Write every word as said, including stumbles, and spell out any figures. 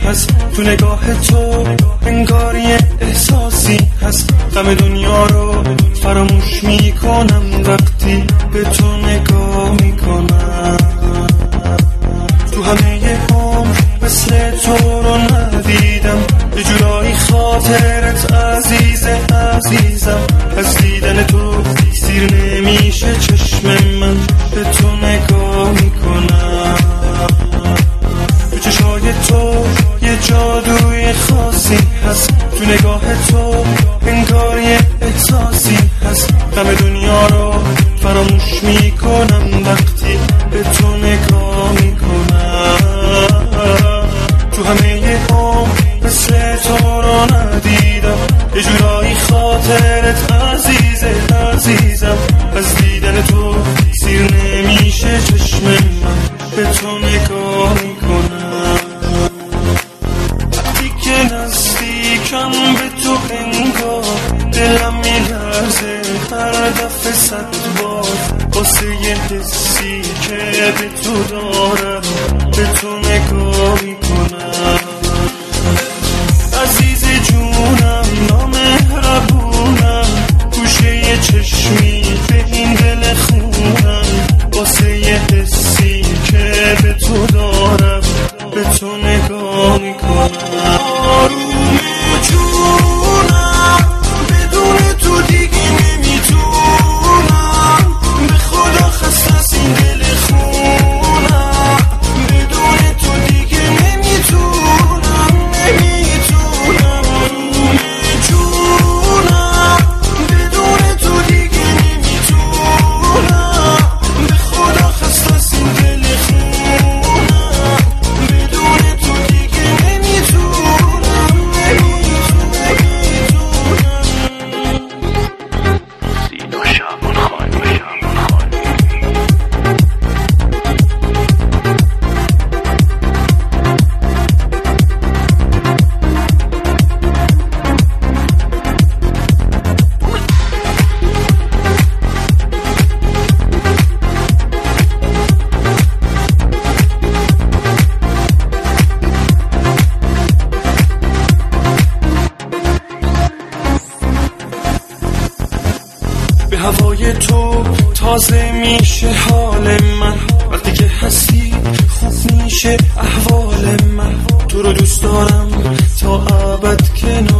هست، تو نگاه تو انگار یه احساسی هست. غم دنیا رو فراموش میکنم وقتی به تو نگاه میکنم. تو همه عمر مثل تو رو ندیدم، یه جورایی خاطرت عزیزه عزیزم. از دیدن تو سیر نمیشه چشم من، به تو نگاه میکنم. تو چشای تو یه جادوی خاصی هست، تو نگاه تو انگار یه احساسی هست. غم دنیا رو فراموش میکنم وقتی به تو نگاه میکنم. تو همه عمر مثل تو رو ندیدم، یه جورایی خاطرت عزیزه عزیزم. از دیدن تو سیر نمیشه چشم من، به تو نگاه میکنم. وقتی که نزدیکم به تو انگار دلم میلرزه هر دفعه صد بار، واسه یه حسی که به تو دارم به تو نگاه میکنم. عزیز جونم نامهربونم، گوشه یه چشمی به این دل خونم، واسه یه حسی که به تو دارم به تو نگاه میکنم. آروم جونم بدون تو دیگه نمیتونم، به خدا خسته از این دل خونم، بدون تو دیگه نمیتونم نمیتونم. آروم جونم بدون تو دیگه نمیتونم، به خدا خسته از این دل خونم، بدون تو دیگه نمیتونم نمیتونم. سینا شعبان خانی به هوای تو تازه میشه حال من، وقتی که هستی خوب میشه احوال من. تو رو دوست دارم تا ابد کنار